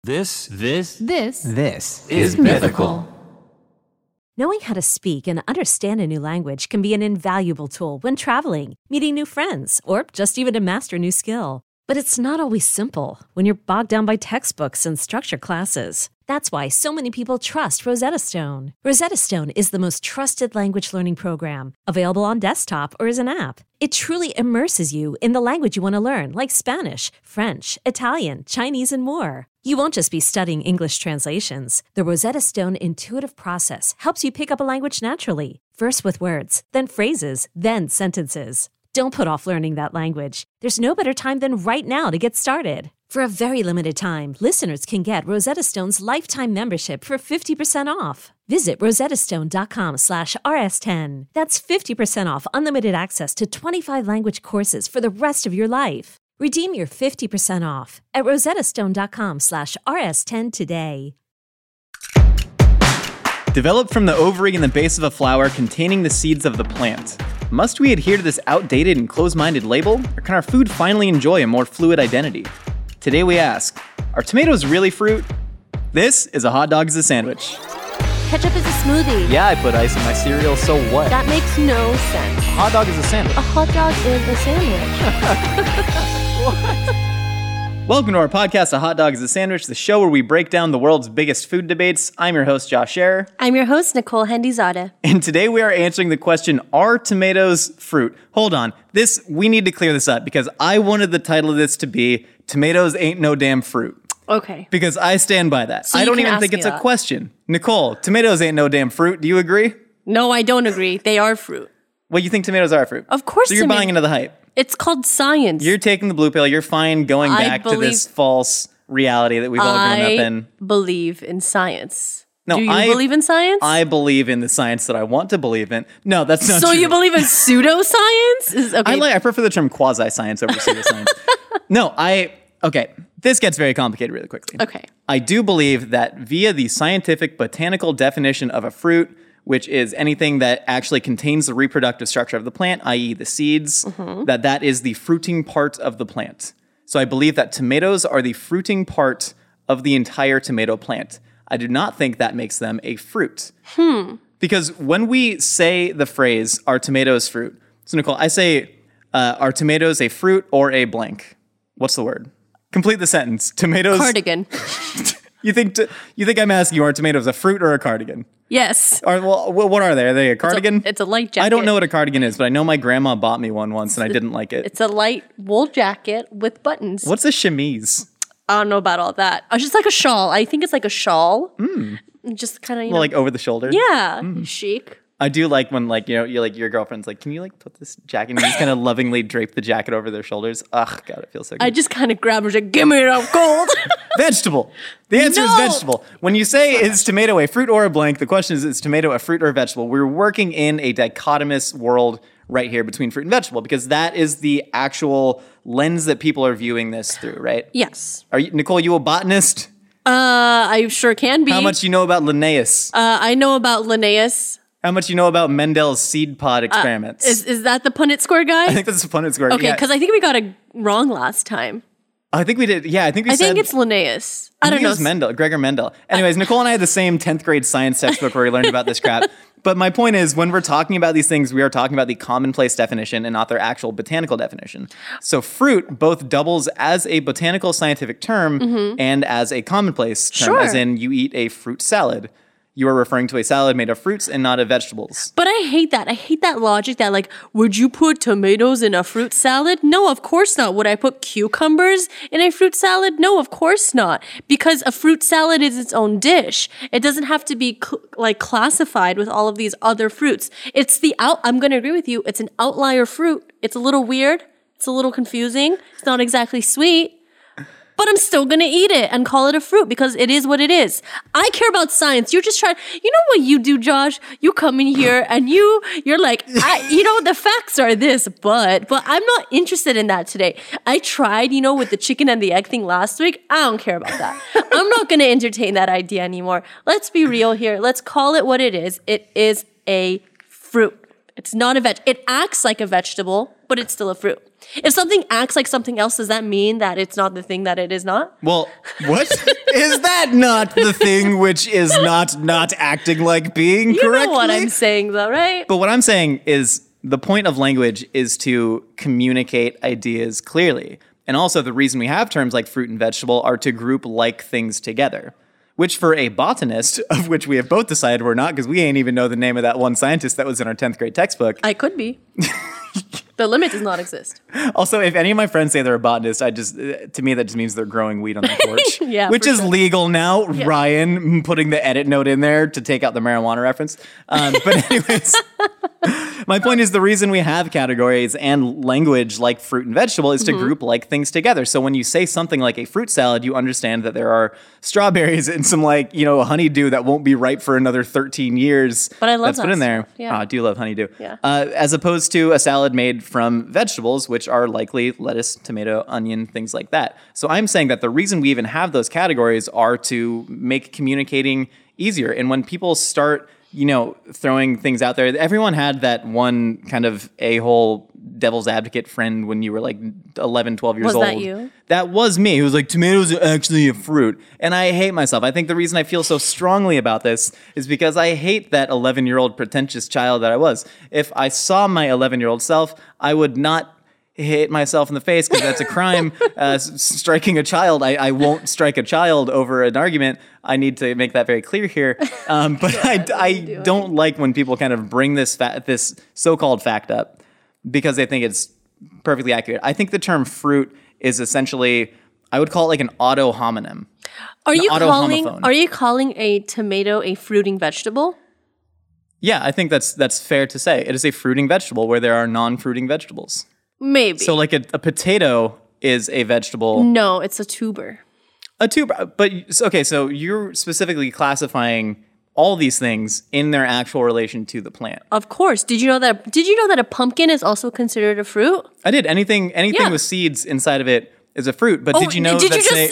This is Mythical. Knowing how to speak and understand a new language can be an invaluable tool when traveling, meeting new friends, or just even to master a new skill. But it's not always simple when you're bogged down by textbooks and structured classes. That's why so many people trust Rosetta Stone. Rosetta Stone is the most trusted language learning program, available on desktop or as an app. It truly immerses you in the language you want to learn, like Spanish, French, Italian, Chinese, and more. You won't just be studying English translations. The Rosetta Stone intuitive process helps you pick up a language naturally, first with words, then phrases, then sentences. Don't put off learning that language. There's no better time than right now to get started. For a very limited time, listeners can get Rosetta Stone's lifetime membership for 50% off. Visit rosettastone.com/rs10. That's 50% off unlimited access to 25 language courses for the rest of your life. Redeem your 50% off at rosettastone.com/rs10 today. Developed from the ovary in the base of a flower containing the seeds of the plant. Must we adhere to this outdated and closed-minded label, or can our food finally enjoy a more fluid identity? Today we ask, are tomatoes really fruit? This is A Hot Dog is a Sandwich. Ketchup is a smoothie. Yeah, I put ice in my cereal, so what? That makes no sense. A hot dog is a sandwich. A hot dog is a sandwich. Welcome to our podcast, A Hot Dog is a Sandwich, the show where we break down the world's biggest food debates. I'm your host, Josh Scherer. I'm your host, Nicole Hendizadeh. And today we are answering the question, are tomatoes fruit? Hold on. We need to clear this up because I wanted the title of this to be, Tomatoes Ain't No Damn Fruit. Okay. Because I stand by that. So I don't even think it's a question. Nicole, tomatoes ain't no damn fruit. Do you agree? No, I don't agree. They are fruit. Well, you think tomatoes are fruit? Of course. So you're buying into the hype. It's called science. You're taking the blue pill. You're fine going back to this false reality that we've all grown up in. I believe in science. No, do you believe in science? I believe in the science that I want to believe in. No, that's not true. So you believe in pseudoscience? Okay. I prefer the term quasi-science over pseudoscience. Okay, this gets very complicated really quickly. Okay. I do believe that via the scientific botanical definition of a fruit, which is anything that actually contains the reproductive structure of the plant, i.e. the seeds, that is the fruiting part of the plant. So I believe that tomatoes are the fruiting part of the entire tomato plant. I do not think that makes them a fruit. Because when we say the phrase, are tomatoes fruit? So Nicole, I say, are tomatoes a fruit or a blank? What's the word? Complete the sentence. Tomatoes. Cardigan. You think I'm asking you, are tomatoes a fruit or a cardigan? Yes. What are they? Are they a cardigan? It's a light jacket. I don't know what a cardigan is, but I know my grandma bought me one once and I didn't like it. It's a light wool jacket with buttons. What's a chemise? I don't know about all that. It's just like a shawl. I think it's like a shawl. Just kind of, like over the shoulder? Yeah. Chic. I do like when your girlfriend's like, can you put this jacket? And you just kind of lovingly drape the jacket over their shoulders. Ugh, God, it feels so good. I just kind of grab her and say, give me it up cold. Vegetable. The answer is vegetable. When you say is tomato a fruit or a blank, the question is tomato a fruit or a vegetable? We're working in a dichotomous world right here between fruit and vegetable because that is the actual lens that people are viewing this through, right? Yes. Nicole, you a botanist? I sure can be. How much do you know about Linnaeus? I know about Linnaeus. How much you know about Mendel's seed pod experiments? Is that the Punnett square guy? I think that's the Punnett square. Okay, because I think we got it wrong last time. I think we did. Yeah, I think it's Linnaeus. I don't know. It's Mendel, Gregor Mendel. Anyways, Nicole and I had the same 10th grade science textbook where we learned about this crap. But my point is, when we're talking about these things, we are talking about the commonplace definition and not their actual botanical definition. So fruit both doubles as a botanical scientific term and as a commonplace term, as in you eat a fruit salad. You are referring to a salad made of fruits and not of vegetables. But I hate that. I hate that logic that would you put tomatoes in a fruit salad? No, of course not. Would I put cucumbers in a fruit salad? No, of course not. Because a fruit salad is its own dish. It doesn't have to be classified with all of these other fruits. I'm going to agree with you. It's an outlier fruit. It's a little weird. It's a little confusing. It's not exactly sweet. But I'm still going to eat it and call it a fruit because it is what it is. I care about science. You're just trying. You know what you do, Josh? You come in here and you're like, the facts are this, but I'm not interested in that today. I tried, with the chicken and the egg thing last week. I don't care about that. I'm not going to entertain that idea anymore. Let's be real here. Let's call it what it is. It is a fruit. It's not a veg. It acts like a vegetable, but it's still a fruit. If something acts like something else, does that mean that it's not the thing that it is not? Well, what? Is that not the thing which is not acting like being You correctly? know what I'm saying, though, right? But what I'm saying is the point of language is to communicate ideas clearly. And also the reason we have terms like fruit and vegetable are to group like things together. Which for a botanist, of which we have both decided we're not, because we ain't even know the name of that one scientist that was in our 10th grade textbook. I could be. The limit does not exist. Also, if any of my friends say they're a botanist, to me that just means they're growing weed on their porch. Yeah, which for is sure. legal now. Yeah. Ryan putting the edit note in there to take out the marijuana reference. But anyways, my point is the reason we have categories and language like fruit and vegetable is to group like things together. So when you say something like a fruit salad, you understand that there are strawberries and some honeydew that won't be ripe for another 13 years. But I love that's put that in there. stuff, yeah. I do love honeydew. Yeah. As opposed to a salad made from vegetables, which are likely lettuce, tomato, onion, things like that. So I'm saying that the reason we even have those categories are to make communicating easier. And when people start, throwing things out there, everyone had that one kind of a-hole devil's advocate friend when you were like 11, 12 years old. Was that you? That was me. Who was like, tomatoes are actually a fruit. And I hate myself. I think the reason I feel so strongly about this is because I hate that 11-year-old pretentious child that I was. If I saw my 11-year-old self, I would not hit myself in the face because that's a crime. Striking a child, I won't strike a child over an argument. I need to make that very clear here. But I don't like when people kind of bring this so-called fact up because they think it's perfectly accurate. I think the term fruit is essentially, I would call it like an auto-homonym. Are you auto-homophone. calling a tomato a fruiting vegetable? Yeah, I think that's fair to say. It is a fruiting vegetable where there are non-fruiting vegetables. Maybe. So like a potato is a vegetable. No, it's a tuber. A tuber. But okay, so you're specifically classifying all these things in their actual relation to the plant. Of course. Did you know that a pumpkin is also considered a fruit? I did. Anything Yeah. with seeds inside of it is a fruit. But did you know what did you just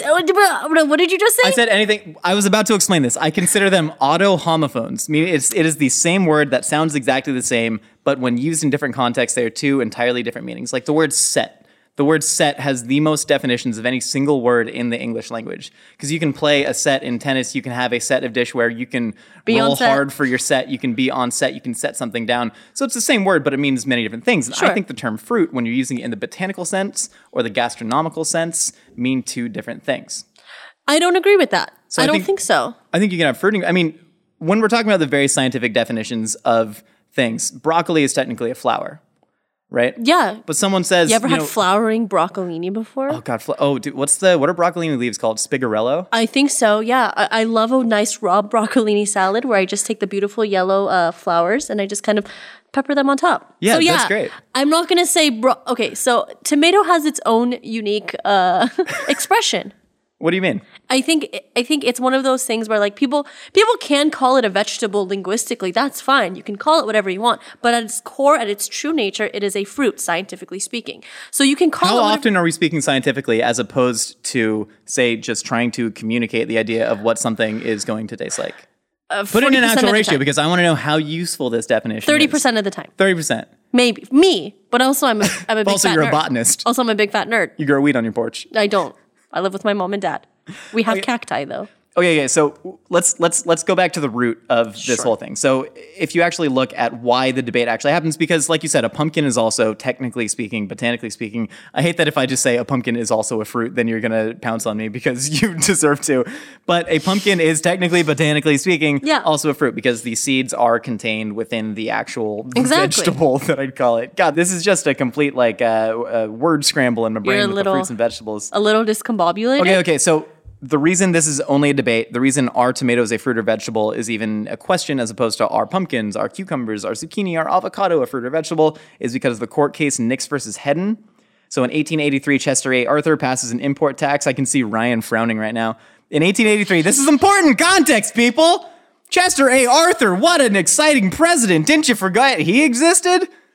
say? I said anything. I was about to explain this. I consider them auto-homophones. Meaning it is the same word that sounds exactly the same, but when used in different contexts, they are two entirely different meanings. Like the word set. The word set has the most definitions of any single word in the English language. Because you can play a set in tennis, you can have a set of dishware, you can roll hard for your set, you can be on set, you can set something down. So it's the same word, but it means many different things. And Sure. I think the term fruit, when you're using it in the botanical sense or the gastronomical sense, mean two different things. I don't agree with that. So I I don't think- think so. I think you can have fruiting. I mean, when we're talking about the very scientific definitions of things, broccoli is technically a flower, right? Yeah. But someone says, You ever had flowering broccolini before? oh God, dude, what are broccolini leaves called? Spigarello? I think so, yeah. I love a nice raw broccolini salad where I just take the beautiful yellow flowers and I just kind of pepper them on top. Yeah, so, that's great. I'm not going to say, okay, so tomato has its own unique expression. What do you mean? I think it's one of those things where like people can call it a vegetable linguistically. That's fine. You can call it whatever you want. But at its core, at its true nature, it is a fruit, scientifically speaking. So you can call How it whatever- often are we speaking scientifically as opposed to, say, just trying to communicate the idea of what something is going to taste like? Put it in an 40% of actual the ratio time. because I want to know how useful this definition is. 30% of the time. 30%. Maybe. Me. But also I'm a big Also, fat you're nerd. a botanist. Also, I'm a big fat nerd. You grow weed on your porch. I don't. I live with my mom and dad. We have cacti though. Okay, so let's go back to the root of this Sure. whole thing. So if you actually look at why the debate actually happens, because like you said, a pumpkin is also, technically speaking, botanically speaking, I hate that if I just say a pumpkin is also a fruit, then you're going to pounce on me because you deserve to. But a pumpkin is technically, botanically speaking, Yeah. also a fruit because the seeds are contained within the actual Exactly. vegetable that I'd call it. God, this is just a complete word scramble in my brain with the fruits and vegetables. A little discombobulated. Okay, so the reason this is only a debate, the reason are tomatoes a fruit or vegetable is even a question as opposed to are pumpkins, are cucumbers, are zucchini, are avocado a fruit or vegetable is because of the court case Nix versus Hedden. So in 1883, Chester A. Arthur passes an import tax. I can see Ryan frowning right now. In 1883, this is important context, people. Chester A. Arthur, what an exciting president. Didn't you forget he existed?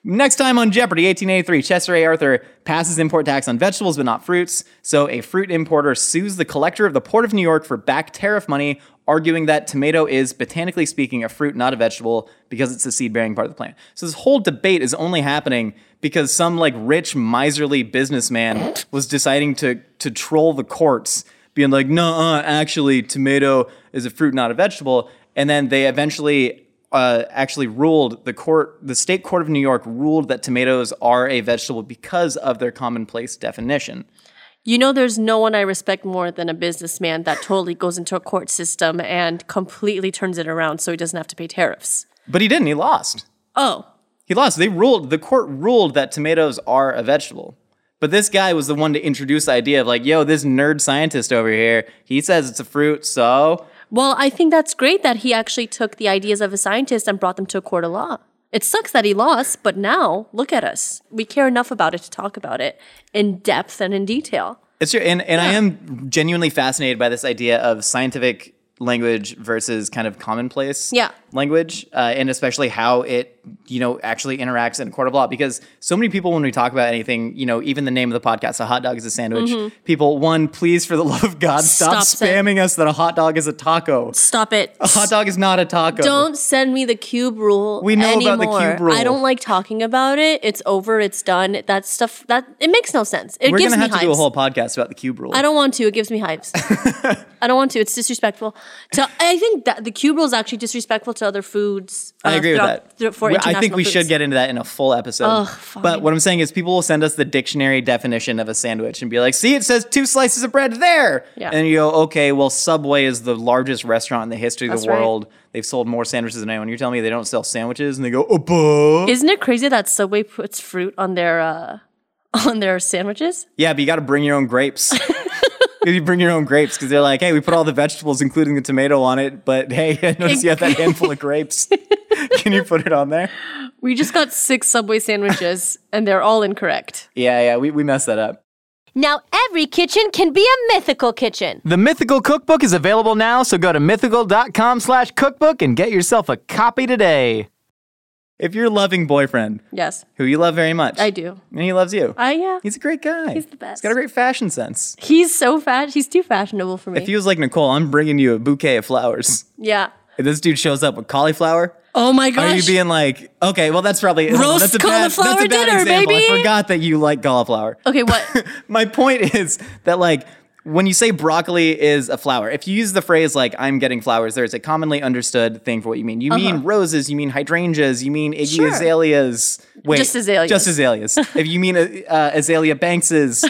Next time on Jeopardy, 1883, Chester A. Arthur passes import tax on vegetables but not fruits. So a fruit importer sues the collector of the Port of New York for back tariff money, arguing that tomato is, botanically speaking, a fruit, not a vegetable, because it's the seed-bearing part of the plant. So this whole debate is only happening because some like rich, miserly businessman was deciding to troll the courts, being like, no, actually, tomato is a fruit, not a vegetable. And then they eventually actually ruled, the state court of New York ruled that tomatoes are a vegetable because of their commonplace definition. You know, there's no one I respect more than a businessman that totally goes into a court system and completely turns it around so he doesn't have to pay tariffs. But he didn't. He lost. Oh. He lost. The court ruled that tomatoes are a vegetable. But this guy was the one to introduce the idea of like, yo, this nerd scientist over here, he says it's a fruit, so... Well, I think that's great that he actually took the ideas of a scientist and brought them to a court of law. It sucks that he lost, but now, look at us. We care enough about it to talk about it in depth and in detail. It's true. And I am genuinely fascinated by this idea of scientific language versus kind of commonplace language, and especially how it, actually interacts in a court of law. Because so many people, when we talk about anything, even the name of the podcast, a hot dog is a sandwich, people, one, please, for the love of God, stop spamming us that a hot dog is a taco. Stop it. A hot dog is not a taco. Don't send me the cube rule We know anymore. about the cube rule. I don't like talking about it. It's over. It's done. That stuff, it makes no sense. It We're gives going me to have to hives. do a whole podcast about the cube rule. I don't want to. It gives me hives. I don't want to. It's disrespectful. I think that the cube rule is actually disrespectful to other foods. I agree with that. For I think we international should foods. get into that in a full episode. Ugh, fine. But what I'm saying is people will send us the dictionary definition of a sandwich and be like, see, it says 2 slices of bread there. Yeah. And you go, okay, well, Subway is the largest restaurant in the history of That's the right. world. They've sold more sandwiches than anyone. You're telling me they don't sell sandwiches? And they go, oh, Isn't it crazy that Subway puts fruit on their sandwiches? yeah, but you got to bring your own grapes. You bring your own grapes because they're like, hey, we put all the vegetables, including the tomato, on it. But hey, I noticed you have that handful of grapes. Can you put it on there? We just got 6 Subway sandwiches, and they're all incorrect. Yeah, we messed that up. Now every kitchen can be a mythical kitchen. The Mythical Cookbook is available now, so go to mythical.com/cookbook and get yourself a copy today. If your loving boyfriend, Yes, who you love very much, I do. and he loves you, Yeah. he's a great guy. He's the best. He's got a great fashion sense. He's so fat. He's too fashionable for me. If he was like, Nicole, I'm bringing you a bouquet of flowers. Yeah. If this dude shows up with cauliflower, Oh my gosh. are you being like, okay, well, that's probably Roast that's a cauliflower bad, that's a bad dinner, example. baby. I forgot that you like cauliflower. Okay, what? My point is that like when you say broccoli is a flower, if you use the phrase like I'm getting flowers, there's a commonly understood thing for what you mean. You mean roses, you mean hydrangeas, you mean Iggy Sure. Azaleas. Wait, Just azaleas. Just azaleas. If you mean Azalea Bankses,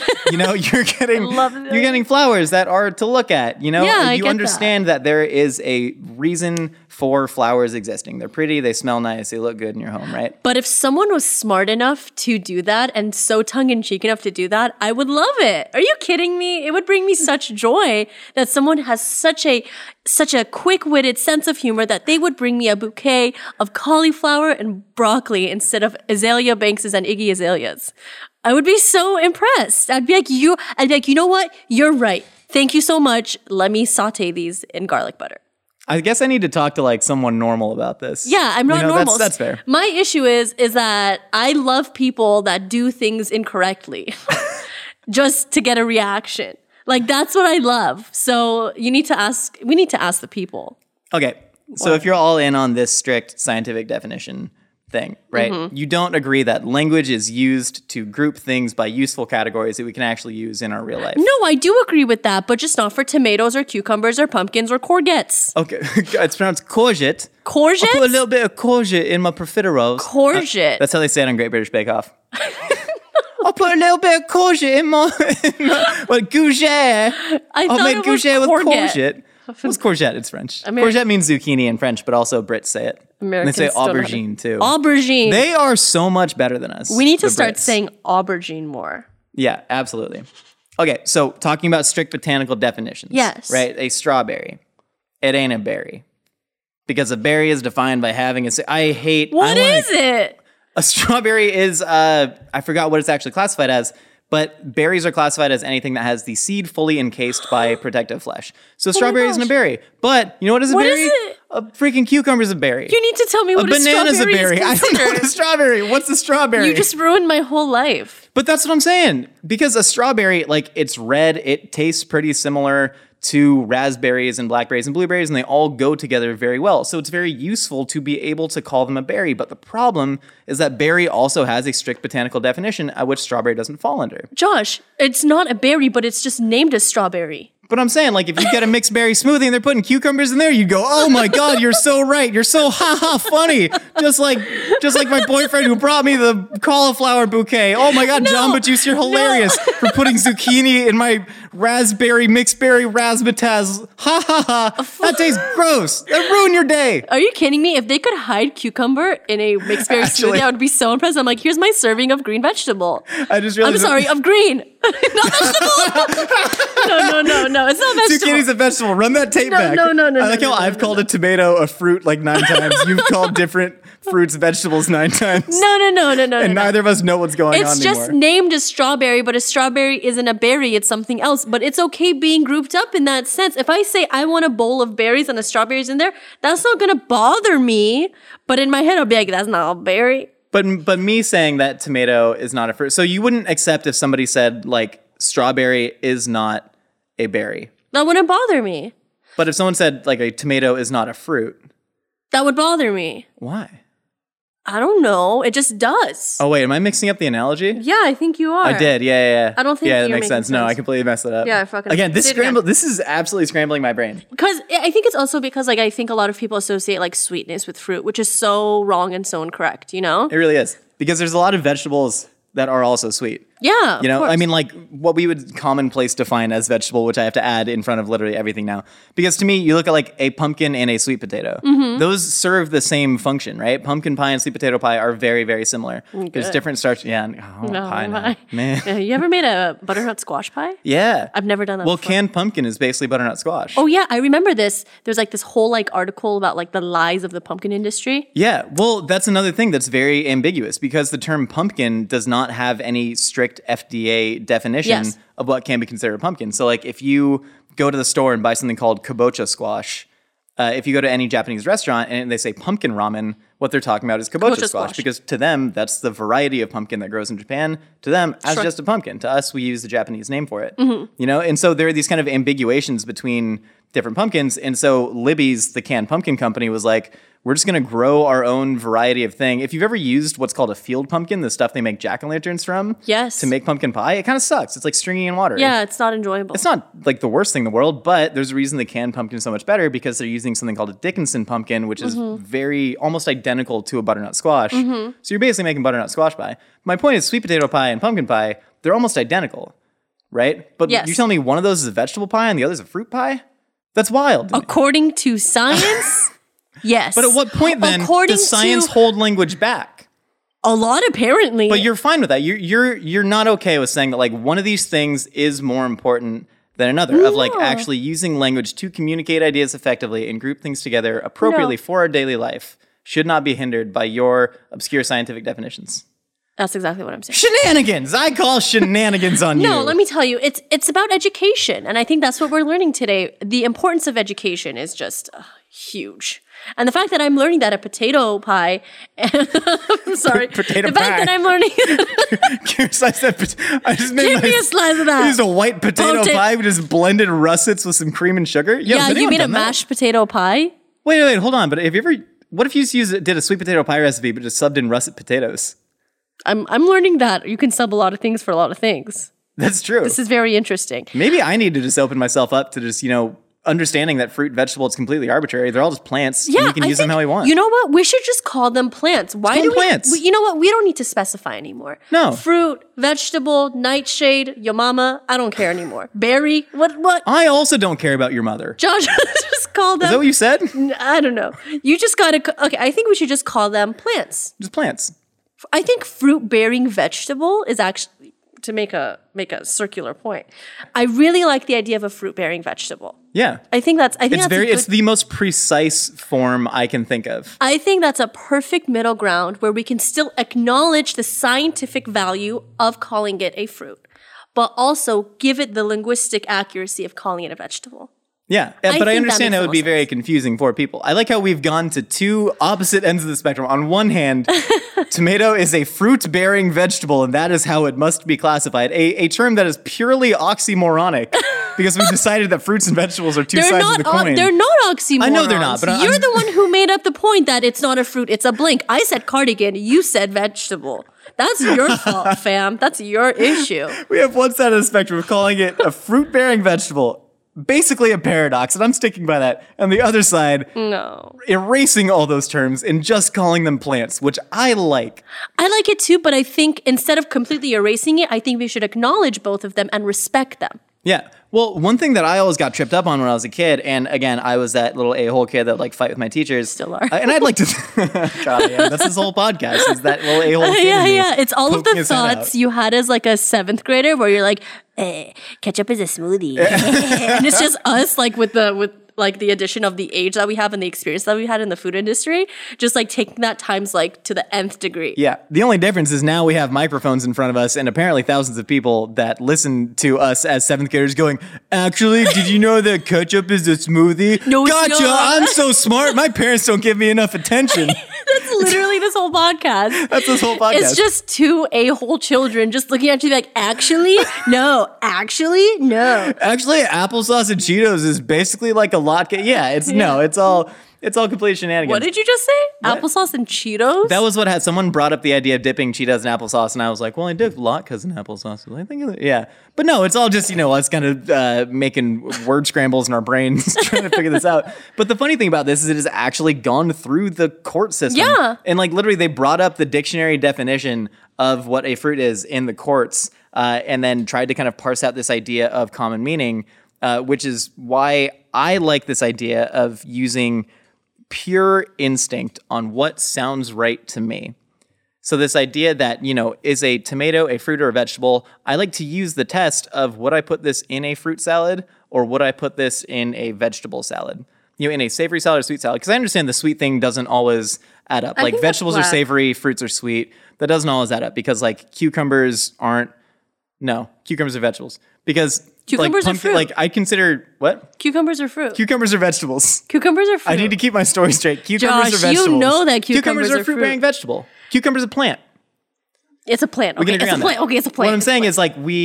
you're getting flowers that are to look at. Yeah, I you get understand that there is a reason for flowers existing. They're pretty, they smell nice, they look good in your home, right? But if someone was smart enough to do that and so tongue-in-cheek enough to do that, I would love it. Are you kidding me? It would bring me such joy that someone has such a quick-witted sense of humor that they would bring me a bouquet of cauliflower and broccoli instead of Azalea Bankses and Iggy Azaleas. I would be so impressed. I'd be like, you know what? You're right. Thank you so much. Let me saute these in garlic butter. I guess I need to talk to like someone normal about this. Yeah, I'm not normal. That's fair. My issue is that I love people that do things incorrectly just to get a reaction. Like that's what I love. So we need to ask the people. Okay. So if you're all in on this strict scientific definition thing, right? Mm-hmm. You don't agree that language is used to group things by useful categories that we can actually use in our real life. No, I do agree with that, but just not for tomatoes or cucumbers or pumpkins or courgettes. Okay. It's pronounced courgette. Courgettes? I put a little bit of courgette in my profiteroles. Courgette. That's how they say it on Great British Bake Off. I'll put a little bit of courgette in my gougere. I I'll thought make it was gougere with courgette. courgette. What's courgette? It's French. Ameri- Courgette means zucchini in French, but also Brits say it. Americans And they say don't know how to- aubergine too. Aubergine. They are so much better than us. We need to the start Brits. saying aubergine more. Yeah, absolutely. Okay, so talking about strict botanical definitions. Yes. Right? A strawberry. It ain't a berry. Because a berry is defined by having a... What is it? A strawberry is, I forgot what it's actually classified as, But berries are classified as anything that has the seed fully encased by protective flesh. So strawberry isn't a berry. But you know what is a What berry? is it? A freaking cucumber is a berry. You need to tell me A what banana's a strawberry berry. is I don't know what a considered. strawberry. What's a strawberry? You just ruined my whole life. But that's what I'm saying. Because a strawberry, like, it's red, it tastes pretty similar to raspberries and blackberries and blueberries, and they all go together very well. So it's very useful to be able to call them a berry. But the problem is that berry also has a strict botanical definition at which strawberry doesn't fall under. Josh, it's not a berry, but it's just named as strawberry. But I'm saying, like, if you get a mixed berry smoothie and they're putting cucumbers in there, you'd go, oh my God, you're so right. You're so funny. Just like my boyfriend who brought me the cauliflower bouquet. Oh my God, Jamba Juice, you're hilarious for putting zucchini in my raspberry, mixed berry razzmatazz. That tastes gross. That ruined your day. Are you kidding me? If they could hide cucumber in a mixed berry Actually- smoothie, I would be so impressed. I'm like, here's my serving of green vegetable. I just I'm realized. sorry, of green. Not vegetable. No. It's not vegetable. Zucchini's a vegetable. Run that tape back. no, I like how I've called a tomato a fruit like 9 times. You've called different fruits vegetables 9 times. No. And neither of us know what's going on It's anymore. just named as strawberry, but a strawberry isn't a berry, it's something else. But it's okay being grouped up in that sense. If I say I want a bowl of berries and a strawberry's in there, that's not gonna bother me. But in my head, I'll be like, that's not a berry. But me saying that tomato is not a fruit, so you wouldn't accept if somebody said like strawberry is not a berry. That wouldn't bother me. But if someone said like a tomato is not a fruit, That would bother me. why? I don't know. It just does. Oh wait, am I mixing up the analogy? Yeah, I think you are. I did, yeah. I don't think yeah, that you're makes making sense. No, sense. I completely messed it up. Yeah, I fucking again. This did it again. scramble. This is absolutely scrambling my brain. Because I think it's also because like I think a lot of people associate like sweetness with fruit, which is so wrong and so incorrect, you know? It really is because there's a lot of vegetables that are also sweet. Yeah. You know, of course. I mean, like what we would commonplace define as vegetable, which I have to add in front of literally everything now. Because to me, you look at like a pumpkin and a sweet potato. Mm-hmm. Those serve the same function, right? Pumpkin pie and sweet potato pie are very, very similar. There's different starch. Yeah, pie now. Man. Yeah, you ever made a butternut squash pie? Yeah. I've never done that Well, before. canned pumpkin is basically butternut squash. Oh yeah, I remember this. There's like this whole like article about like the lies of the pumpkin industry. Yeah, well, that's another thing that's very ambiguous because the term pumpkin does not have any strict FDA definition Yes. of what can be considered a pumpkin. So, like, if you go to the store and buy something called kabocha squash, if you go to any Japanese restaurant and they say pumpkin ramen, what they're talking about is kabocha, Kabocha squash squash. because to them, that's the variety of pumpkin that grows in Japan. To them, as Sure. just a pumpkin. To us, we use the Japanese name for it. You know, and so there are these kind of ambiguations between different pumpkins. And so Libby's, the canned pumpkin company, was like, we're just going to grow our own variety of thing. If you've ever used what's called a field pumpkin, the stuff they make jack-o'-lanterns from, Yes. to make pumpkin pie, it kind of sucks. It's like stringy and watery. Yeah, it's not enjoyable. It's not like the worst thing in the world, but there's a reason the canned pumpkin is so much better because they're using something called a Dickinson pumpkin, which is very almost identical to a butternut squash. So you're basically making butternut squash pie. My point is sweet potato pie and pumpkin pie, they're almost identical, right? But Yes. you tell me one of those is a vegetable pie and the other is a fruit pie? That's wild. to me. According to science, yes. But at what point then According does science to hold language back? a lot apparently. But you're fine with that. You're not okay with saying that like one of these things is more important than another of like actually using language to communicate ideas effectively and group things together appropriately No. for our daily life should not be hindered by your obscure scientific definitions. That's exactly what I'm saying. Shenanigans! I call shenanigans on you. No, let me tell you, it's about education, and I think that's what we're learning today. The importance of education is just huge, and the fact that I'm learning that a potato pie. I'm sorry, Potato the fact pie. that I'm learning. I just made Give me a slice of that. I used a white potato Potato- pie. We just blended russets with some cream and sugar. Yo, has yeah, you anyone made a done that? mashed potato pie. Wait, hold on. But have you ever? What if you did a sweet potato pie recipe, but just subbed in russet potatoes? I'm learning that you can sub a lot of things for a lot of things. That's true. This is very interesting. Maybe I need to just open myself up to just, understanding that fruit, vegetable, it's completely arbitrary. They're all just plants. Yeah, and you can I use them think- how we want. You know what? We should just call them plants. Why call do them plants. you know what? We don't need to specify anymore. No. Fruit, vegetable, nightshade, your mama. I don't care anymore. Berry. What? I also don't care about your mother. Josh, just call them. Is that what you said? I don't know. You just gotta. Okay, I think we should just call them plants. Just plants. I think fruit-bearing vegetable is actually to make a circular point. I really like the idea of a fruit-bearing vegetable. Yeah. I think that's It's a good- it's the most precise form I can think of. I think that's a perfect middle ground where we can still acknowledge the scientific value of calling it a fruit. but also give it the linguistic accuracy of calling it a vegetable. Yeah, I but I think that understand makes that the would be most very sense. confusing for people. I like how we've gone to two opposite ends of the spectrum. On one hand, tomato is a fruit-bearing vegetable, and that is how it must be classified. A term that is purely oxymoronic, because we decided that fruits and vegetables are two sides of the coin. They're not oxymorons. I know they're not, but you're I'm- the one who made up the point that it's not a fruit, it's a blank. I said cardigan, you said vegetable. That's your fault, fam. That's your issue. We have one side of the spectrum of calling it a fruit-bearing vegetable. Basically a paradox, and I'm sticking by that. And the other side, No. erasing all those terms and just calling them plants, which I like. I like it too, but I think instead of completely erasing it, I think we should acknowledge both of them and respect them. Yeah. Well, one thing that I always got tripped up on when I was a kid, and again, I was that little a-hole kid that would like fight with my teachers. Still are. And I'd like to. God, yeah, that's this whole podcast. Is that little a-hole kid? Yeah, in me yeah. It's all of poking the his head out. thoughts you had as like a 7th grader where you're like, ketchup is a smoothie. And it's just us like with like the addition of the age that we have and the experience that we had in the food industry, just like taking that times like to the nth degree. Yeah. The only difference is now we have microphones in front of us and apparently thousands of people that listen to us as 7th graders going, actually, did you know that ketchup is a smoothie? No, it's gotcha. not. I'm so smart. My parents don't give me enough attention. That's literally this whole podcast. That's this whole podcast. It's just two a-hole children just looking at you like, actually, no. Actually, no. Actually, applesauce and Cheetos is basically like a latke. Yeah, it's all complete shenanigans. What did you just say? What? Applesauce and Cheetos? That was what had someone brought up the idea of dipping Cheetos in applesauce, and I was like, well, I dip latkes in applesauce. I think, yeah, but no, it's all just us kind of making word scrambles in our brains trying to figure this out. But the funny thing about this is it has actually gone through the court system. Yeah. And like literally, they brought up the dictionary definition of what a fruit is in the courts, and then tried to kind of parse out this idea of common meaning, which is why I like this idea of using pure instinct on what sounds right to me. So this idea that, is a tomato a fruit or a vegetable, I like to use the test of would I put this in a fruit salad or would I put this in a vegetable salad? In a savory salad or sweet salad? Because I understand the sweet thing doesn't always add up. I Like think that's vegetables are black. savory, fruits are sweet. That doesn't always add up because like cucumbers are vegetables. Because Cucumbers are like fruit. like I consider what? Cucumbers are fruit. Cucumbers are vegetables. Cucumbers are fruit. I need to keep my story straight. Cucumbers Josh, are vegetables. you know that cucumbers are are a fruit. fruit-bearing vegetable. Cucumber's a plant. It's a plant. We Okay, can agree it's a on plant. that. Okay, it's a plant. What I'm It's a saying plant. is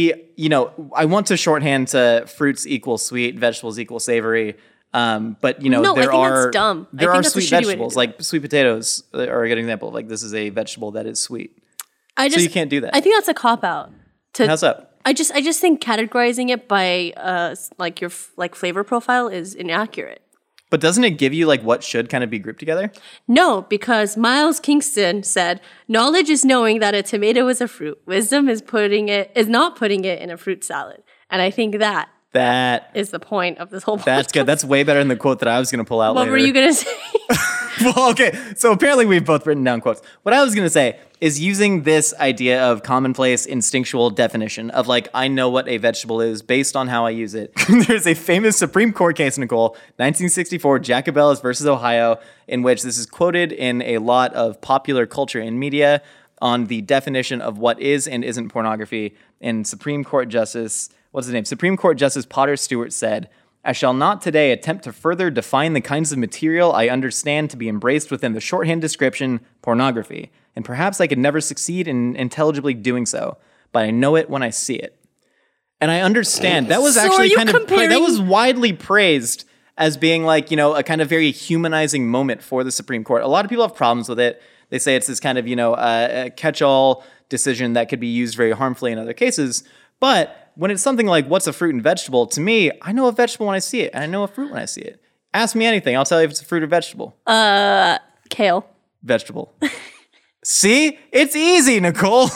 like I want to shorthand to fruits equal sweet, vegetables equal savory. But No, I there think are that's dumb. I there think are that's a sweet shitty way to vegetables do it. like sweet potatoes are a good example. Like this is a vegetable that is sweet. I you can't do that. I think that's a cop out. How's up? I just think categorizing it by like your flavor profile is inaccurate. But doesn't it give you like what should kind of be grouped together? No, because Miles Kingston said, "Knowledge is knowing that a tomato is a fruit. Wisdom is not putting it in a fruit salad." And I think that That is the point of this whole podcast. that's good. That's way better than the quote that I was going to pull out What later. were you gonna say? Well, okay. So apparently we've both written down quotes. What I was going to say is using this idea of commonplace instinctual definition of like, I know what a vegetable is based on how I use it. There's a famous Supreme Court case, Nicole, 1964, Jacobellis versus Ohio, in which this is quoted in a lot of popular culture and media on the definition of what is and isn't pornography. And Supreme Court Justice Potter Stewart said, I shall not today attempt to further define the kinds of material I understand to be embraced within the shorthand description, pornography, and perhaps I could never succeed in intelligibly doing so, but I know it when I see it. And I understand. That was So are actually you kind of, that comparing- was widely praised as being like, a kind of very humanizing moment for the Supreme Court. A lot of people have problems with it. They say it's this kind of, a catch-all decision that could be used very harmfully in other cases. But when it's something like what's a fruit and vegetable, to me, I know a vegetable when I see it, and I know a fruit when I see it. Ask me anything, I'll tell you if it's a fruit or vegetable. Kale, Vegetable. See? It's easy, Nicole.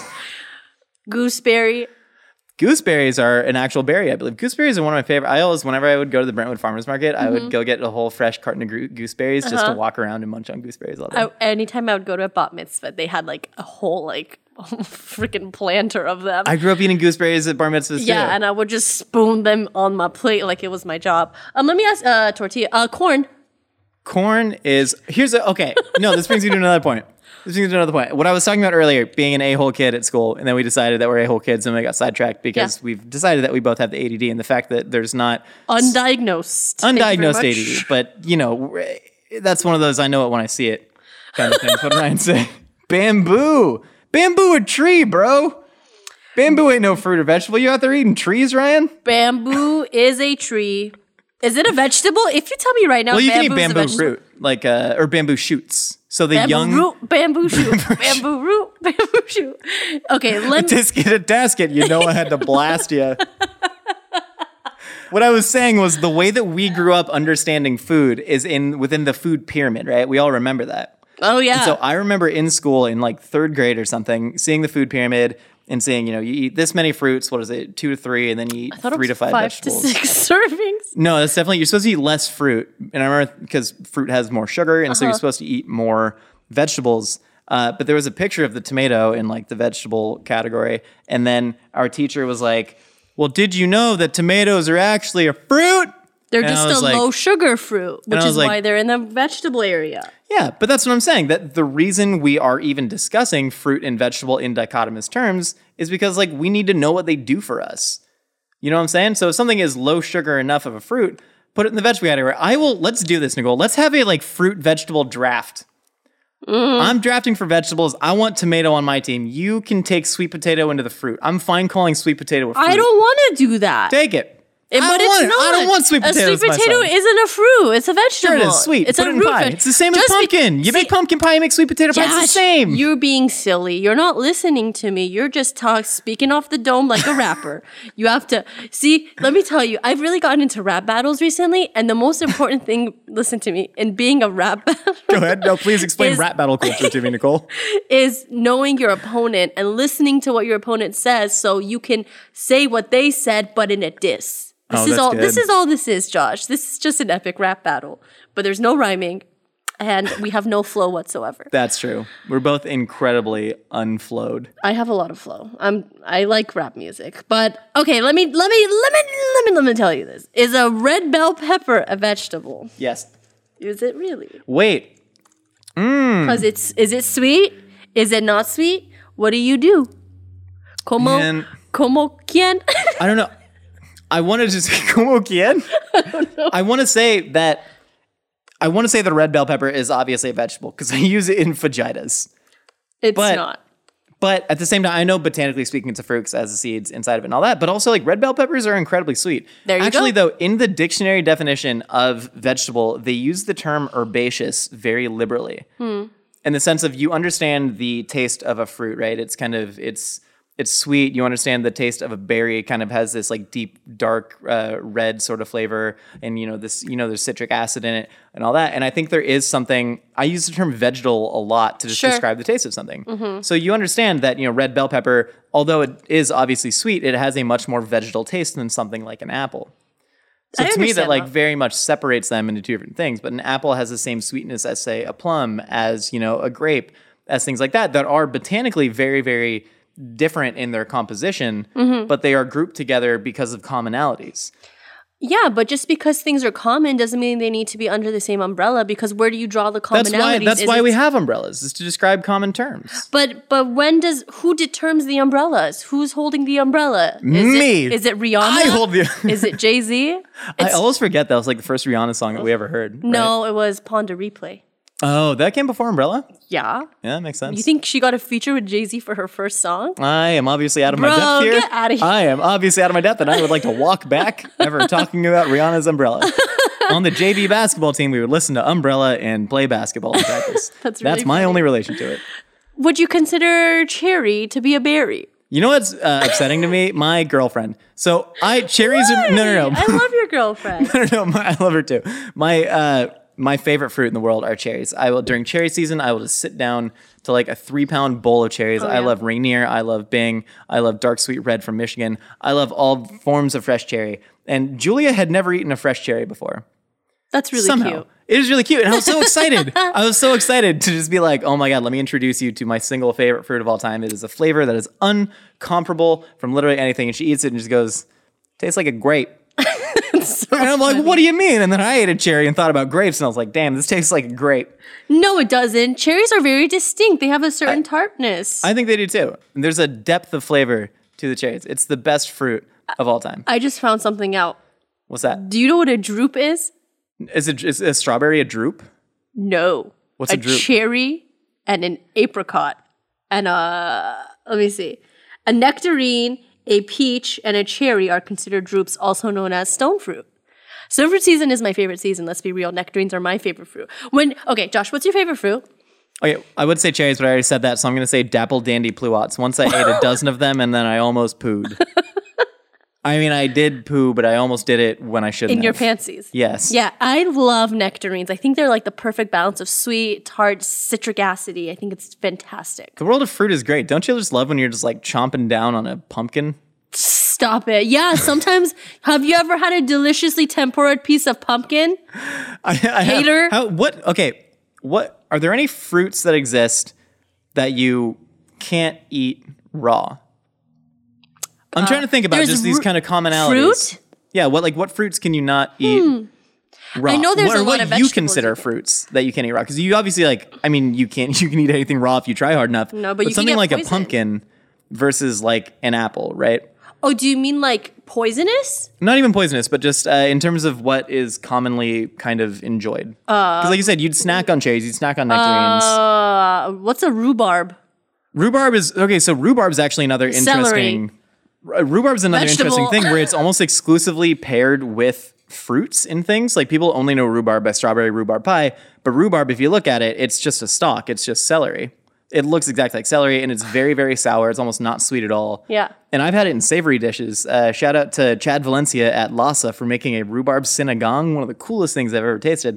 gooseberry. Gooseberries are an actual berry, I believe. Gooseberries are one of my favorite. Whenever I would go to the Brentwood Farmers Market, I would go get a whole fresh carton of gooseberries just to walk around and munch on gooseberries all day. Anytime I would go to a bat mitzvah, they had like a whole freaking planter of them. I grew up eating gooseberries at bar mitzvahs too. Yeah, and I would just spoon them on my plate like it was my job. Let me ask tortilla. Corn. Corn is okay. No, this brings me to another point. This brings to another point. What I was talking about earlier, being an a-hole kid at school, and then we decided that we're a-hole kids, and we got sidetracked because we've decided that we both have the ADD, and the fact that there's not Undiagnosed. Thank you very undiagnosed much. ADD. But, you know, that's one of those I know it when I see it kind of things. What did Ryan say? Bamboo. Bamboo a tree, bro. Bamboo ain't no fruit or vegetable. You out there eating trees, Ryan? Bamboo is a tree. Is it a vegetable? If you tell me right now, Well, you can eat bamboo is a bamboo vegetable. root, like or bamboo shoots. So the Bamboo young root, bamboo shoot, bamboo root, bamboo shoot. Okay, let me. tisket a tasket. You know I had to blast you. What I was saying was the way that we grew up understanding food is within the food pyramid, right? We all remember that. Oh yeah. And so I remember in school in like 3rd grade or something, seeing the food pyramid and seeing, you eat this many fruits, what is it, 2 to 3, and then you eat 3 to 5 vegetables. 5 to 6 servings. No, that's definitely, you're supposed to eat less fruit. And I remember because fruit has more sugar, and so you're supposed to eat more vegetables. But there was a picture of the tomato in like the vegetable category. And then our teacher was like, well, did you know that tomatoes are actually a fruit? They're And I just was a like- low sugar fruit, which I is was like- why they're in the vegetable area. Yeah, but that's what I'm saying. That the reason we are even discussing fruit and vegetable in dichotomous terms is because like we need to know what they do for us. You know what I'm saying? So if something is low sugar enough of a fruit, put it in the vegetable category. Let's do this, Nicole. Let's have a like fruit vegetable draft. I'm drafting for vegetables. I want tomato on my team. You can take sweet potato into the fruit. I'm fine calling sweet potato a fruit. I don't want to do that. Take it. But I don't it's want it. not. I don't want sweet potatoes. A sweet potato myself. isn't a fruit. It's a vegetable. Sure it is sweet. It's Put a it in root pie. veg- It's the same as Just be- pumpkin. You make pumpkin pie, you make sweet potato pie. It's the Josh, same. You're being silly. You're not listening to me. You're just speaking off the dome like a rapper. You have to see. Let me tell you, I've really gotten into rap battles recently, and the most important thing, listen to me, in being a rap battle Go ahead. No, please explain Is- rap battle culture to me, Nicole. is knowing your opponent and listening to what your opponent says, so you can say what they said, but in a diss. This Oh, is that's all. good. This is all this is, Josh. This is just an epic rap battle, but there's no rhyming, and we have no flow whatsoever. That's true. We're both incredibly unflowed. I have a lot of flow. I like rap music, but okay. Let me tell you this: is a red bell pepper a vegetable? Yes. Is it really? Wait. Because is it sweet? Is it not sweet? What do you do? Man. Como quien? I don't know. I want to just como quien? I want to say that the red bell pepper is obviously a vegetable because I use it in fajitas. It's But- not. But at the same time, I know botanically speaking, it's a fruit because it has the seeds inside of it and all that. But also, like red bell peppers are incredibly sweet. There you Actually, go. though, in the dictionary definition of vegetable, they use the term herbaceous very liberally. In the sense of you understand the taste of a fruit, right? It's kind of it's sweet. You understand the taste of a berry. It kind of has this like deep, dark red sort of flavor, and there's citric acid in it and all that. And I think there is something. I use the term vegetal a lot to just Sure. describe the taste of something. So you understand that red bell pepper, although it is obviously sweet, it has a much more vegetal taste than something like an apple. So I to me, that understand like that. very much separates them into two different things. But an apple has the same sweetness as, say, a plum, as a grape, as things like that are botanically very, very different in their composition, but they are grouped together because of commonalities. Yeah, but just because things are common doesn't mean they need to be under the same umbrella. Because where do you draw the commonalities? That's Is why it- we have umbrellas, is to describe common terms. But who determines the umbrellas? Who's holding the umbrella? Me. Is it Rihanna? I hold the. Is it Jay-Z? I always forget that was like the first Rihanna song that we ever heard. right? No, it was Ponda Replay. Oh, that came before Umbrella? Yeah. Yeah, that makes sense. You think she got a feature with Jay-Z for her first song? I am obviously out of my Bro, depth here. get outta here. I am obviously out of my depth, and I would like to walk back ever talking about Rihanna's Umbrella. On the JV basketball team, we would listen to Umbrella and play basketball in practice. That's really my funny. only relation to it. Would you consider cherry to be a berry? You know what's upsetting to me? My girlfriend. So cherries are no. I love your girlfriend. No, I love her too. My favorite fruit in the world are cherries. During cherry season, I will just sit down to like a 3-pound bowl of cherries. I yeah. love Rainier. I love Bing. I love Dark Sweet Red from Michigan. I love all forms of fresh cherry. And Julia had never eaten a fresh cherry before. That's really Somehow. cute. It was really cute. And I was so excited. I was so excited to just be like, oh my God, let me introduce you to my single favorite fruit of all time. It is a flavor that is uncomparable from literally anything. And she eats it and just goes, tastes like a grape. And I'm like, what do you mean? And then I ate a cherry and thought about grapes, and I was like, damn, this tastes like a grape. No, it doesn't. Cherries are very distinct. They have a certain tartness. I think they do too. And there's a depth of flavor to the cherries. It's the best fruit of all time. I just found something out. What's that? Do you know what a drupe is? Is a strawberry a drupe? No. What's a drupe? Cherry and an apricot and let me see. A nectarine, a peach, and a cherry are considered drupes, also known as stone fruit. Stone fruit season is my favorite season. Let's be real. Nectarines are my favorite fruit. Okay, Josh, what's your favorite fruit? Okay, I would say cherries, but I already said that, so I'm going to say dapple dandy pluots. Once I ate a dozen of them, and then I almost pooed. I mean, I did poo, but I almost did it when I shouldn't In your have. panties. Yes. Yeah, I love nectarines. I think they're like the perfect balance of sweet, tart, citric acidity. I think it's fantastic. The world of fruit is great. Don't you just love when you're just like chomping down on a pumpkin? Stop it. Yeah, sometimes, have you ever had a deliciously tempuraed piece of pumpkin? I Hater? What are there any fruits that exist that you can't eat raw? I'm trying to think about there's just these kind of commonalities. fruit? Yeah, what fruits can you not eat raw? I know there's What- a or lot what of you vegetables consider you can- fruits that you can't eat raw, because you obviously you can eat anything raw if you try hard enough. No, but you can something get like a poisoned. pumpkin versus like an apple, right? Oh, do you mean like poisonous? Not even poisonous, but just in terms of what is commonly kind of enjoyed. Because like you said, you'd snack on cherries, you'd snack on nectarines. What's a rhubarb? Rhubarb is okay. So rhubarb is actually another interesting. Rhubarb is another Vegetable. interesting thing where it's almost exclusively paired with fruits in things. Like people only know rhubarb by strawberry rhubarb pie, but rhubarb, if you look at it, it's just a stalk. It's just celery. It looks exactly like celery, and it's very, very sour. It's almost not sweet at all. Yeah. And I've had it in savory dishes. Shout out to Chad Valencia at Lhasa for making a rhubarb sinigang, one of the coolest things I've ever tasted.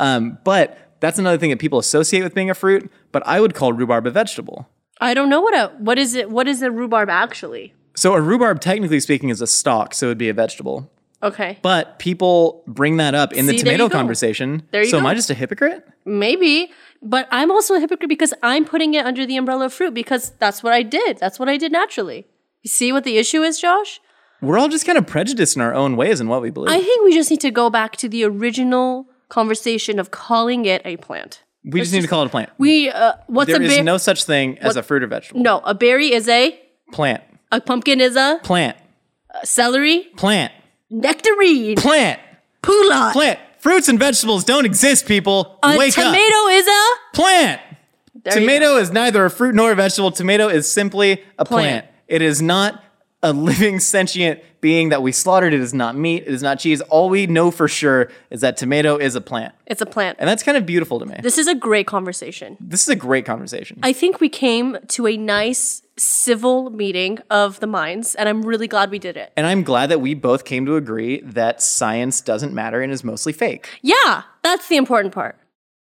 But that's another thing that people associate with being a fruit, but I would call rhubarb a vegetable. I don't know what is it? What is a rhubarb actually? So a rhubarb, technically speaking, is a stalk, so it would be a vegetable. Okay. But people bring that up in the See, there tomato you go. conversation. There you so am go. I just a hypocrite? Maybe. But I'm also a hypocrite because I'm putting it under the umbrella of fruit because that's what I did. That's what I did naturally. You see what the issue is, Josh? We're all just kind of prejudiced in our own ways in what we believe. I think we just need to go back to the original conversation of calling it a plant. we just need to call it a plant. What's There a is berry? no such thing as a fruit or vegetable. No, a berry is a pumpkin is a Plant. celery, Plant. nectarine, Plant. pula. Plant. Fruits and vegetables don't exist, people. A Wake up. tomato is a Plant. There you Tomato is neither a fruit nor a vegetable. Tomato is simply a plant. It is not a living sentient being that we slaughtered. It is not meat. It is not cheese. All we know for sure is that tomato is a plant. It's a plant. And that's kind of beautiful to me. This is a great conversation. This is a great conversation. I think we came to a nice civil meeting of the minds, and I'm really glad we did it. And I'm glad that we both came to agree that science doesn't matter and is mostly fake. Yeah, that's the important part.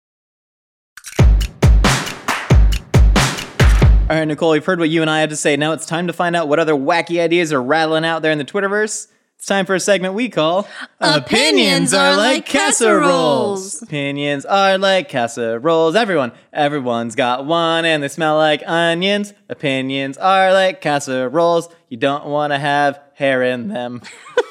All right, Nicole, we've heard what you and I had to say. Now it's time to find out what other wacky ideas are rattling out there in the Twitterverse. It's time for a segment we call Opinions Are Like Casseroles. Opinions are like casseroles. Everyone's got one and they smell like onions. Opinions are like casseroles. You don't want to have hair in them.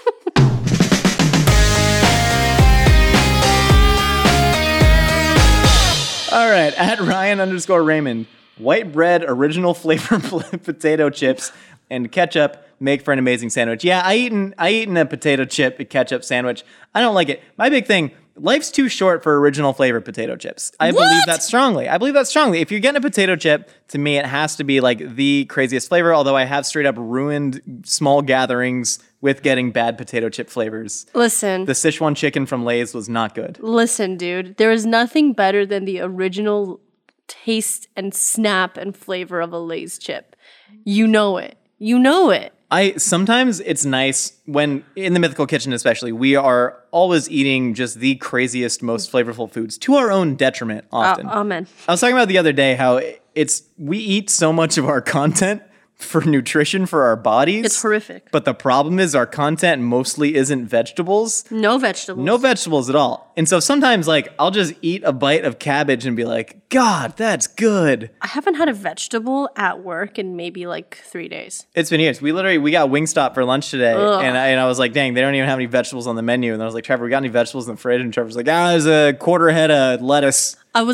All right, at Ryan_Raymond, white bread, original flavor potato chips, and ketchup make for an amazing sandwich. Yeah, I eaten a potato chip ketchup sandwich. I don't like it. My big thing, life's too short for original flavor potato chips. I believe that strongly. If you're getting a potato chip, to me, it has to be like the craziest flavor, although I have straight up ruined small gatherings with getting bad potato chip flavors. Listen. The Sichuan chicken from Lay's was not good. Listen, dude. There is nothing better than the original taste and snap and flavor of a Lay's chip. You know it. You know it. Sometimes it's nice when, in the Mythical Kitchen especially, we are always eating just the craziest, most flavorful foods to our own detriment often. Amen. I was talking about the other day how we eat so much of our content for nutrition for our bodies. It's horrific. But the problem is our content mostly isn't vegetables. No vegetables. No vegetables at all. And so sometimes like I'll just eat a bite of cabbage and be like, God, that's good. I haven't had a vegetable at work in maybe like 3 days. It's been years. We got Wingstop for lunch today. And I was like, dang, they don't even have any vegetables on the menu. And I was like, Trevor, we got any vegetables in the fridge? And Trevor's like, there's a quarter head of lettuce.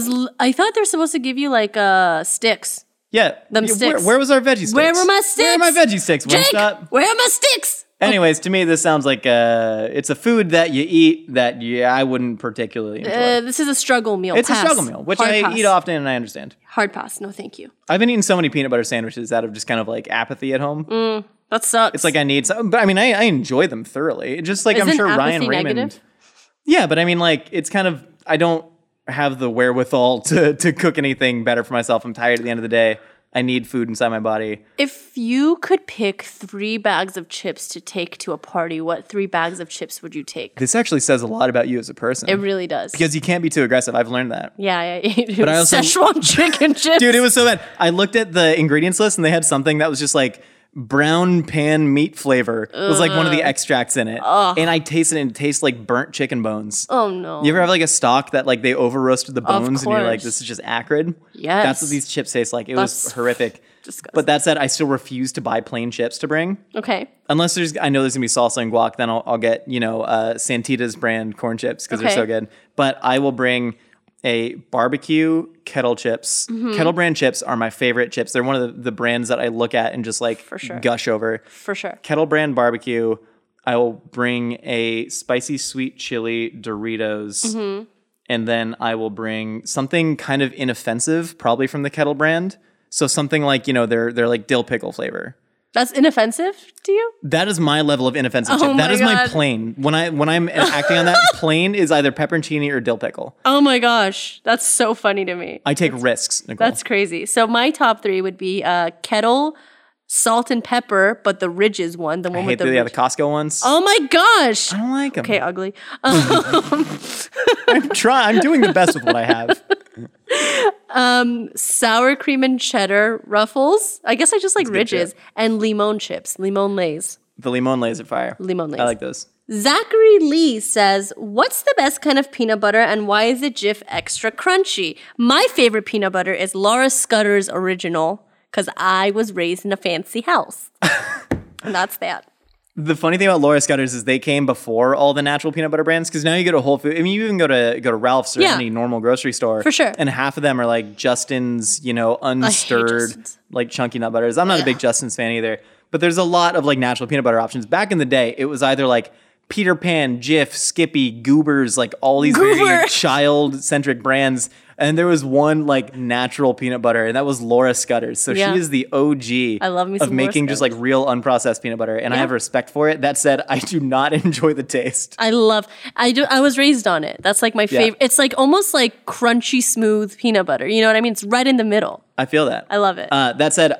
I thought they're supposed to give you like sticks. Yeah. Sticks. Where was our veggie sticks? Where were my sticks? Where are my veggie sticks? Jake, Wingstop? where are my sticks? Anyways, to me, this sounds like it's a food that you eat that I wouldn't particularly enjoy. This is a struggle meal. It's Pass. a struggle meal, which Hard I pass. eat often and I understand. Hard pass. No, thank you. I've been eating so many peanut butter sandwiches out of just kind of like apathy at home. That sucks. It's like I need some, but I mean, I enjoy them thoroughly. Just like I'm Isn't sure Ryan apathy Raymond. negative? Yeah, but I mean, like it's kind of I don't have the wherewithal to cook anything better for myself. I'm tired at the end of the day. I need food inside my body. If you could pick 3 bags of chips to take to a party, what 3 bags of chips would you take? This actually says a lot about you as a person. It really does. Because you can't be too aggressive. I've learned that. Yeah, I ate But I also- Szechuan chicken chips. Dude, it was so bad. I looked at the ingredients list and they had something that was just like brown pan meat flavor. It was like one of the extracts in it. And I tasted it and it tastes like burnt chicken bones. Oh no. You ever have like a stock that like they over roasted the bones and you're like, course. this is just acrid? Yes. That's what these chips taste like. It was That's horrific. disgusting. But that said, I still refuse to buy plain chips to bring. Okay. Unless I know there's gonna be salsa and guac, then I'll get, Santita's brand corn chips because they're Okay. so good. But I will bring a barbecue kettle chips. Mm-hmm. Kettle brand chips are my favorite chips. They're one of the brands that I look at and just like sure. gush over. For sure. Kettle brand barbecue. I will bring a spicy sweet chili Doritos. Mm-hmm. And then I will bring something kind of inoffensive, probably from the Kettle brand. So something like, they're like dill pickle flavor. That's inoffensive to you? That is my level of inoffensive chip. my That is my God. plain. When I'm acting on that, plain is either pepperoncini or dill pickle. Oh my gosh. That's so funny to me. I take risks, Nicole. That's crazy. So my top 3 would be kettle, salt and pepper, but the Ridges one, the I one hate with the the ridge. Costco ones. Oh my gosh. I don't like them. Okay, ugly. I'm doing the best with what I have. Sour cream and cheddar Ruffles. I guess I just like Ridges. chip. And limon chips, limon lays. The limon lays are fire. Limon lays. I like those. Zachary Lee says, what's the best kind of peanut butter and why is it Jif extra crunchy? My favorite peanut butter is Laura Scudder's original because I was raised in a fancy house. And that's that. The funny thing about Laura Scudder's is they came before all the natural peanut butter brands because now you go to Whole Foods. I mean, you even go to Ralph's or Yeah. any normal grocery store. For sure. And half of them are like Justin's, unstirred, Justin's. like chunky nut butters. I'm not a big Justin's fan either. But there's a lot of like natural peanut butter options. Back in the day, it was either like Peter Pan, Jif, Skippy, Goobers, like all these very Goober. child-centric brands. And there was one like natural peanut butter, and that was Laura Scudder's. So Yeah. she is the OG I love me of some Laura making just like Scudder's. real unprocessed peanut butter, and I Yeah. have respect for it. That said, I do not enjoy the taste. I was raised on it. That's like my favorite. It's like almost like crunchy, smooth peanut butter. You know what I mean? It's right in the middle. I feel that. I love it. That said,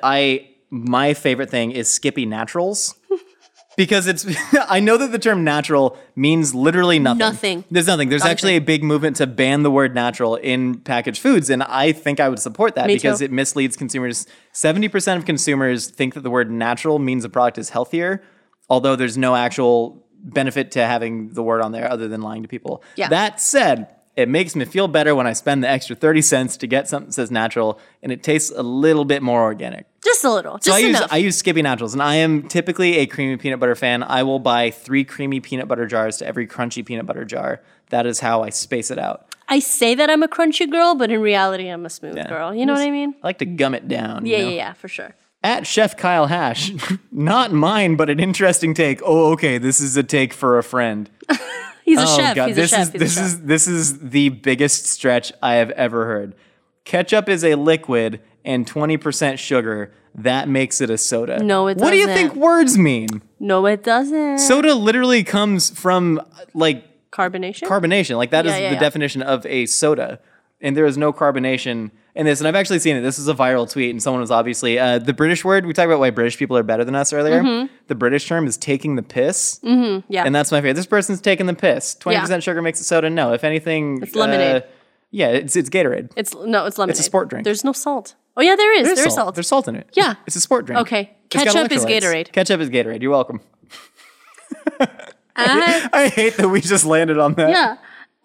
my favorite thing is Skippy Naturals. Because I know that the term natural means literally nothing. Nothing. There's nothing. There's actually a big movement to ban the word natural in packaged foods. And I think I would support that Me because too. it misleads consumers. 70% of consumers think that the word natural means a product is healthier, although there's no actual benefit to having the word on there other than lying to people. Yeah. That said, it makes me feel better when I spend the extra 30 cents to get something that says natural and it tastes a little bit more organic. Just a little. So Just enough. I use Skippy Naturals, and I am typically a creamy peanut butter fan. I will buy 3 creamy peanut butter jars to every crunchy peanut butter jar. That is how I space it out. I say that I'm a crunchy girl, but in reality, I'm a smooth girl. You know what I mean? I like to gum it down. Yeah, you know? yeah, for sure. At Chef Kyle Hash, not mine, but an interesting take. Oh, okay, this is a take for a friend. He's a Oh chef. God, He's a chef. this is the biggest stretch I have ever heard. Ketchup is a liquid and 20% sugar. That makes it a soda. No, it What do you doesn't. think words mean? No, it doesn't. Soda literally comes from like Carbonation? carbonation. Like that is Yeah, the yeah. definition of a soda. And there is no carbonation in this. And I've actually seen it. This is a viral tweet, and someone was obviously the British word. We talked about why British people are better than us earlier. Mm-hmm. The British term is taking the piss. Yeah. And that's my favorite. This person's taking the piss. 20% sugar makes it soda. No, if anything, It's lemonade. Yeah, it's Gatorade. It's lemonade. It's a sport drink. There's no salt. Oh yeah, there is. There's salt. There's salt in it. Yeah. It's a sport drink. Okay. It's got Ketchup is electrolytes. Gatorade. Ketchup is Gatorade. You're welcome. I hate that we just landed on that. Yeah.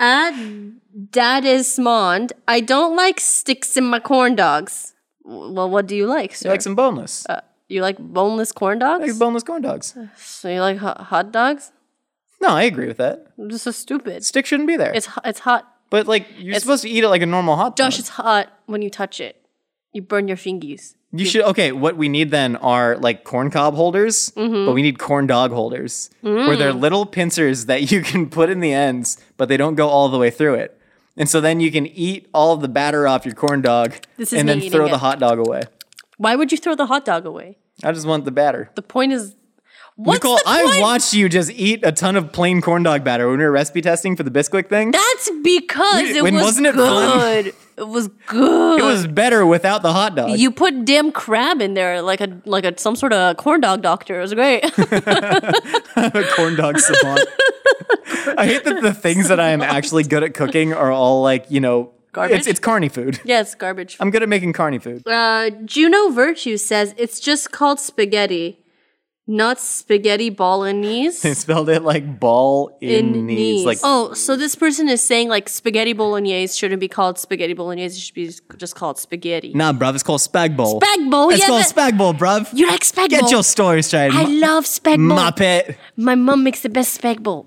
Dad is smond. I don't like sticks in my corn dogs. Well, what do you like, sir? You like some boneless. You like boneless corn dogs? I like boneless corn dogs. So you like hot dogs? No, I agree with that. This is stupid. Stick shouldn't be there. It's hot. But like you're supposed to eat it like a normal hot dog. Josh, it's hot when you touch it. You burn your fingies. You should. Okay, what we need then are like corn cob holders, but we need corn dog holders where they're little pincers that you can put in the ends, but they don't go all the way through it. And so then you can eat all of the batter off your corn dog and then throw the hot dog away. Why would you throw the hot dog away? I just want the batter. The point is, what's Nicole, the point? I watched you just eat a ton of plain corn dog batter when we were recipe testing for the Bisquick thing. That's because it was wasn't it good. fun? It was good. It was better without the hot dog. You put damn crab in there like a some sort of corn dog doctor. It was great. A corn dog savant. I hate that the things that I am actually good at cooking are all like, Garbage? It's carny food. Yeah, it's garbage. I'm good at making carny food. Juno Virtue says it's just called spaghetti, not spaghetti bolognese. They spelled it like ball in knees. Like, oh, so this person is saying like spaghetti bolognese shouldn't be called spaghetti bolognese. It should be just called spaghetti. nah, bruv, it's called spag bowl. Spag bowl, It's yeah. called spag bowl, bruv. You like spag bowl? Get your story straight. I love spag bowl. Muppet. My mom makes the best spag bowl.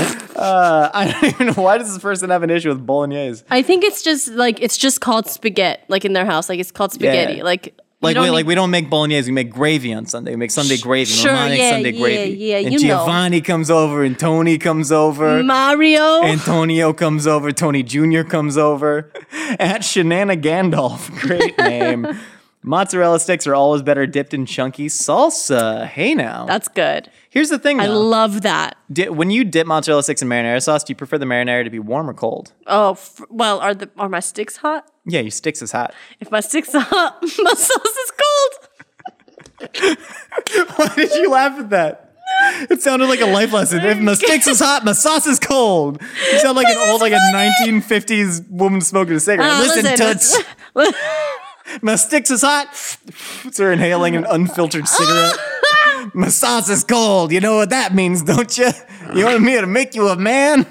I don't even know, why does this person have an issue with bolognese? I think it's just called spaghetti, like in their house, like it's called spaghetti, Yeah. like. We don't make bolognese, we make gravy on Sunday. We make Sunday gravy. Sure, My mom makes yeah, Sunday yeah, gravy. yeah, And you know. Giovanni comes over, and Tony comes over. Mario. Antonio comes over, Tony Jr. comes over. At Shenana Gandalf, great name. Mozzarella sticks are always better dipped in chunky salsa. Hey now. That's good. Here's the thing I though. love that. When you dip mozzarella sticks in marinara sauce, do you prefer the marinara to be warm or cold? Oh, well, are my sticks hot? Yeah, your sticks is hot. If my sticks are hot, my sauce is cold. Why did you laugh at that? It sounded like a life lesson. If my sticks is hot, my sauce is cold. You sound like an old, like a 1950s woman smoking a cigarette. Listen, toots. My sticks is hot. So they're inhaling an unfiltered cigarette. My sauce is cold. You know what that means, don't you? You want me to make you a man?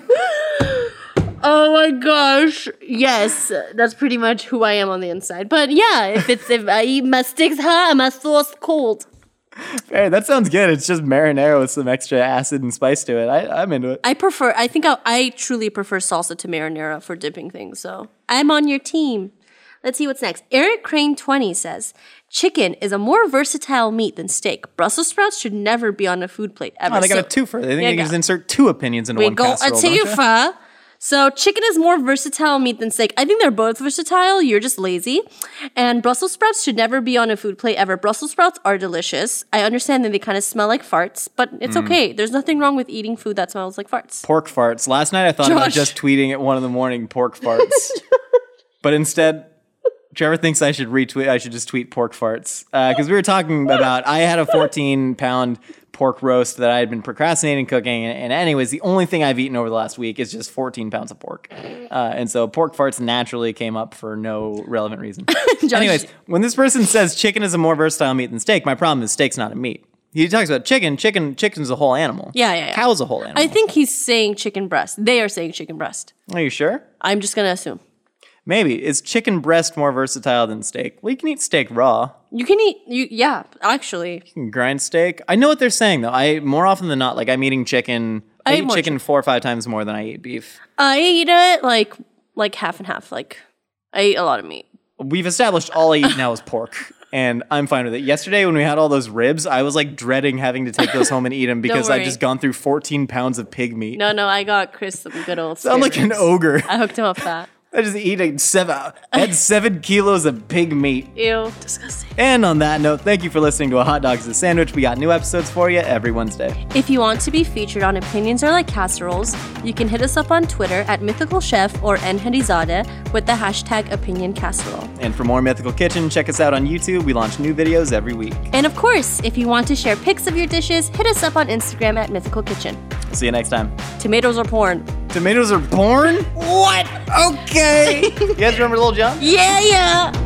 Oh my gosh. Yes, that's pretty much who I am on the inside. But yeah, if I eat my sticks hot and my sauce cold. Hey, that sounds good. It's just marinara with some extra acid and spice to it. I'm into it. I truly prefer salsa to marinara for dipping things. So I'm on your team. Let's see what's next. Eric Crane 20 says, chicken is a more versatile meat than steak. Brussels sprouts should never be on a food plate ever. Oh, they got a twofer. They think Yeah, they can just insert two opinions into one go casserole, a don't you? twofer. So chicken is more versatile meat than steak. I think they're both versatile. You're just lazy. And Brussels sprouts should never be on a food plate ever. Brussels sprouts are delicious. I understand that they kind of smell like farts, but it's okay. There's nothing wrong with eating food that smells like farts. Pork farts. Last night I thought about Josh. just tweeting at 1 a.m. pork farts. But instead, Trevor thinks I should just tweet pork farts. Because we were talking about, I had a 14-pound pork roast that I had been procrastinating cooking. And anyways, the only thing I've eaten over the last week is just 14 pounds of pork. And so pork farts naturally came up for no relevant reason. Anyways, when this person says chicken is a more versatile meat than steak, my problem is steak's not a meat. He talks about chicken. Chicken's a whole animal. Yeah. Cow's a whole animal. I think he's saying chicken breast. They are saying chicken breast. Are you sure? I'm just going to assume. Maybe. Is chicken breast more versatile than steak? Well, you can eat steak raw. You can eat, actually. You can grind steak. I know what they're saying, though. More often than not, like, I'm eating chicken. I eat chicken 4 or 5 times more than I eat beef. I eat it like half and half. Like, I eat a lot of meat. We've established all I eat now is pork, and I'm fine with it. Yesterday, when we had all those ribs, I was, like, dreading having to take those home and eat them because I'd just gone through 14 pounds of pig meat. No, I got Chris some good old Sound like an ogre. I hooked him up fat. I just had 7 kilos of pig meat. Ew, disgusting. And on that note, thank you for listening to A Hot Dog's a Sandwich. We got new episodes for you every Wednesday. If you want to be featured on Opinions Are Like Casseroles, you can hit us up on Twitter at Mythical Chef or Nhadizadeh with the hashtag OpinionCasserole. And for more Mythical Kitchen, check us out on YouTube. We launch new videos every week. And of course, if you want to share pics of your dishes, hit us up on Instagram at Mythical Kitchen. See you next time. Tomatoes are porn. Tomatoes are porn? What? Okay. You guys remember Lil Jon? Yeah.